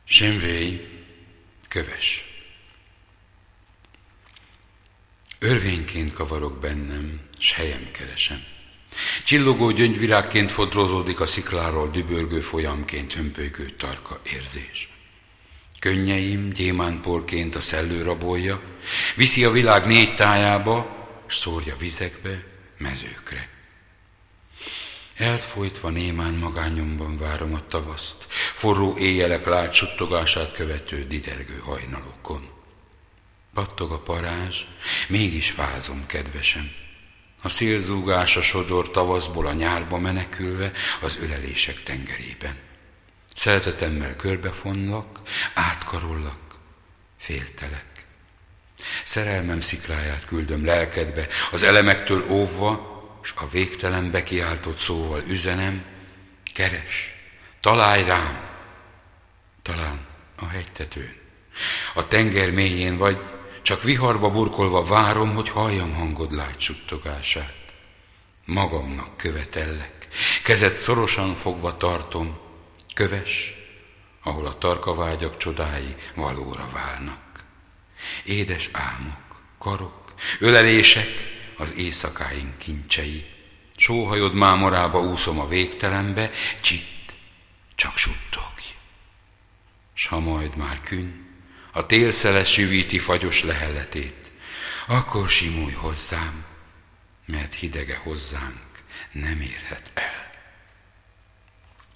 Semvély, köves. Örvényként kavarok bennem, s helyem keresem. Csillogó gyöngyvirágként fodrozódik a szikláról dübörgő folyamként hömpölygő tarka érzés. Könnyeim gyémántporként a szellő rabolja, viszi a világ négy tájába, s szórja vizekbe, mezőkre. Elfolytva némán magányomban várom a tavaszt, forró éjjelek lágy suttogását követő didergő hajnalokon. Pattog a parázs, mégis vázom, kedvesem. A szélzúgása sodor tavaszból a nyárba menekülve az ölelések tengerében. Szeretetemmel körbefonlak, átkarollak, féltelek. Szerelmem szikláját küldöm lelkedbe, az elemektől óvva, s a végtelenbe kiáltott szóval üzenem, keres, találj rám, talán a hegytetőn. A tenger mélyén vagy, csak viharba burkolva várom, hogy halljam hangod lágy suttogását. Magamnak követellek, kezed szorosan fogva tartom, köves, ahol a tarkavágyak csodái valóra válnak. Édes álmok, karok, ölelések, az éjszakáink kincsei. Sóhajod mámorába úszom a végtelenbe, csitt, csak suttogj. S ha majd már künn, a télszele süvíti fagyos lehelletét, akkor simulj hozzám, mert hidege hozzánk nem érhet el.